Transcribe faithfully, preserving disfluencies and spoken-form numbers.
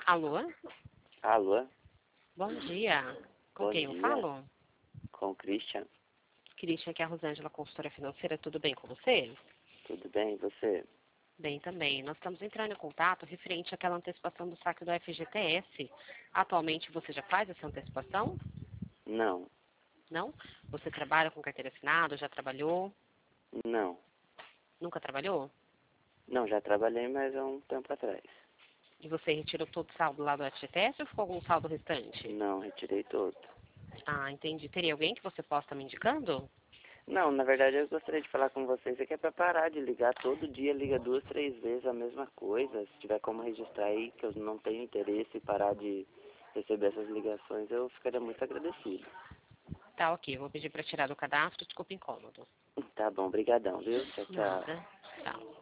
Alô? Alô? Bom dia. Com Bom quem eu dia. falo? Com o Christian. Christian, aqui é a Rosângela, consultora financeira. Tudo bem com você? Tudo bem, e você? Bem também. Nós estamos entrando em contato referente àquela antecipação do saque do F G T S. Atualmente você já faz essa antecipação? Não, Não? Você trabalha com carteira assinada? Já trabalhou? não. Nunca trabalhou? Não, já trabalhei, mas há um tempo atrás. E você retirou todo o saldo lá do F G T S ou ficou algum saldo restante? Não, retirei todo. Ah, entendi. Teria alguém que você possa estar me indicando? Não, na verdade eu gostaria de falar com vocês aqui é para parar de ligar todo dia, liga duas, três vezes a mesma coisa. Se tiver como registrar aí que eu não tenho interesse em parar de receber essas ligações, eu ficaria muito agradecido. Tá, ok. Eu vou pedir para tirar do cadastro. Desculpa, incômodo. Tá bom, brigadão, viu? Tchau, tchau. Nada. Tchau.